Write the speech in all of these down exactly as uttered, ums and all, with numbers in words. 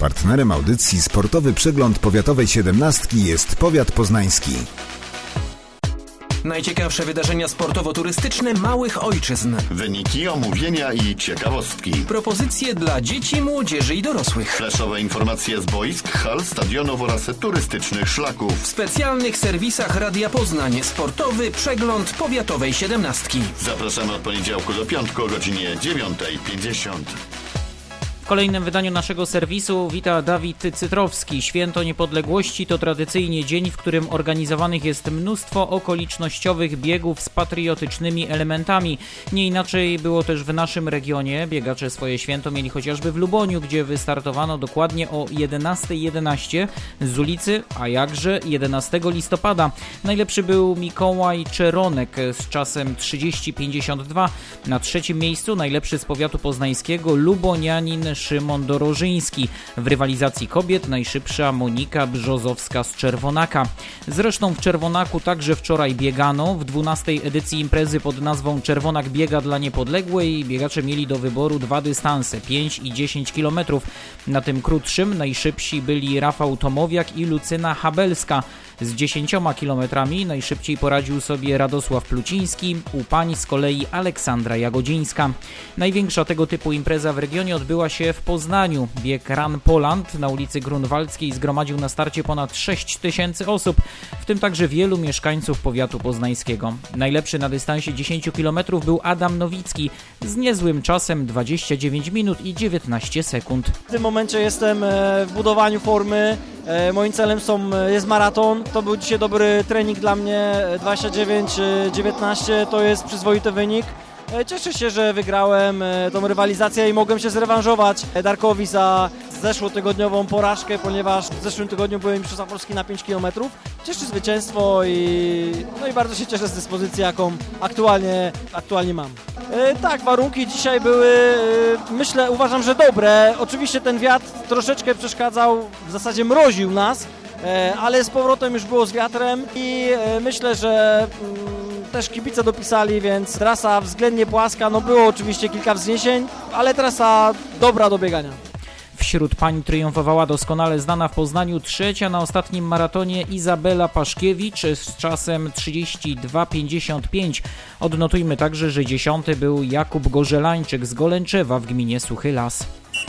Partnerem audycji Sportowy Przegląd Powiatowej siedemnastki jest powiat poznański. Najciekawsze wydarzenia sportowo-turystyczne małych ojczyzn. Wyniki, omówienia i ciekawostki. Propozycje dla dzieci, młodzieży i dorosłych. Flashowe informacje z boisk, hal, stadionów oraz turystycznych szlaków. W specjalnych serwisach Radia Poznań Sportowy Przegląd Powiatowej siedemnastki. Zapraszamy od poniedziałku do piątku o godzinie dziewiąta pięćdziesiąt. W kolejnym wydaniu naszego serwisu wita Dawid Cytrowski. Święto Niepodległości to tradycyjnie dzień, w którym organizowanych jest mnóstwo okolicznościowych biegów z patriotycznymi elementami. Nie inaczej było też w naszym regionie. Biegacze swoje święto mieli chociażby w Luboniu, gdzie wystartowano dokładnie o jedenasta jedenaście z ulicy, a jakże jedenastego listopada. Najlepszy był Mikołaj Czeronek z czasem trzydzieści pięćdziesiąt dwa. Na trzecim miejscu najlepszy z powiatu poznańskiego lubonianin Szymon Dorożyński. W rywalizacji kobiet najszybsza Monika Brzozowska z Czerwonaka. Zresztą w Czerwonaku także wczoraj biegano. W dwunastej edycji imprezy pod nazwą Czerwonak biega dla niepodległej biegacze mieli do wyboru dwa dystanse, pięć i dziesięć kilometrów. Na tym krótszym najszybsi byli Rafał Tomowiak i Lucyna Habelska. Z dziesięcioma kilometrami najszybciej poradził sobie Radosław Pluciński, u pań z kolei Aleksandra Jagodzińska. Największa tego typu impreza w regionie odbyła się w Poznaniu. Bieg Run Poland na ulicy Grunwaldzkiej zgromadził na starcie ponad sześć tysięcy osób, w tym także wielu mieszkańców powiatu poznańskiego. Najlepszy na dystansie dziesięć kilometrów był Adam Nowicki z niezłym czasem dwadzieścia dziewięć minut i dziewiętnaście sekund. W tym momencie jestem w budowaniu formy. Moim celem są, jest maraton. To był dzisiaj dobry trening dla mnie. dwadzieścia dziewięć dziewiętnaście to jest przyzwoity wynik. Cieszę się, że wygrałem tą rywalizację i mogłem się zrewanżować Darkowi za zeszłotygodniową porażkę, ponieważ w zeszłym tygodniu byłem mistrzostwa Polski na pięć kilometrów. Cieszę zwycięstwo i, no i bardzo się cieszę z dyspozycji, jaką aktualnie, aktualnie mam. E, tak, warunki dzisiaj były, e, myślę, uważam, że dobre. Oczywiście ten wiatr troszeczkę przeszkadzał, w zasadzie mroził nas, e, ale z powrotem już było z wiatrem i e, myślę, że mm, też kibice dopisali, więc trasa względnie płaska, no było oczywiście kilka wzniesień, ale trasa dobra do biegania. Wśród pań triumfowała doskonale znana w Poznaniu trzecia na ostatnim maratonie Izabela Paszkiewicz z czasem trzydzieści dwa pięćdziesiąt pięć. Odnotujmy także, że dziesiąty był Jakub Gorzelańczyk z Golęczewa w gminie Suchy Las.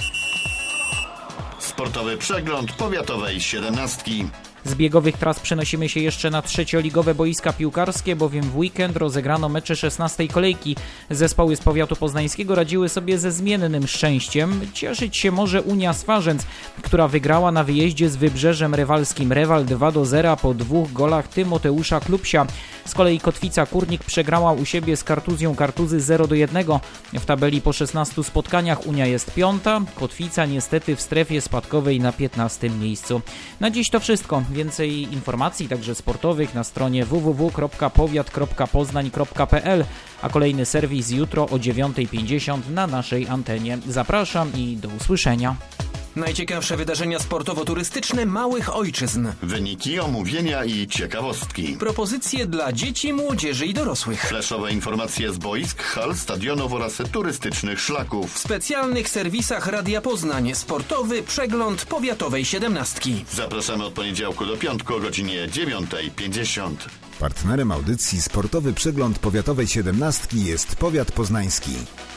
Sportowy Przegląd Powiatowej siedemnastki. Z biegowych tras przenosimy się jeszcze na trzecioligowe boiska piłkarskie, bowiem w weekend rozegrano mecze szesnastej kolejki. Zespoły z powiatu poznańskiego radziły sobie ze zmiennym szczęściem. Cieszyć się może Unia Swarzędz, która wygrała na wyjeździe z Wybrzeżem Rewalskim Rewal dwa do zera po dwóch golach Tymoteusza Klubsia. Z kolei Kotwica Kurnik przegrała u siebie z Kartuzją Kartuzy zero do jednego. W tabeli po szesnastu spotkaniach Unia jest piąta, Kotwica niestety w strefie spadkowej na piętnastym miejscu. Na dziś to wszystko. Więcej informacji, także sportowych, na stronie w w w kropka powiat kropka poznań kropka p l, a kolejny serwis jutro o dziewiąta pięćdziesiąt na naszej antenie. Zapraszam i do usłyszenia. Najciekawsze wydarzenia sportowo-turystyczne małych ojczyzn. Wyniki, omówienia i ciekawostki. Propozycje dla dzieci, młodzieży i dorosłych. Flashowe informacje z boisk, hal, stadionów oraz turystycznych szlaków. W specjalnych serwisach Radia Poznań Sportowy Przegląd Powiatowej siedemnastki. Zapraszamy od poniedziałku do piątku o godzinie dziewiąta pięćdziesiąt. Partnerem audycji Sportowy Przegląd Powiatowej siedemnastki jest powiat poznański.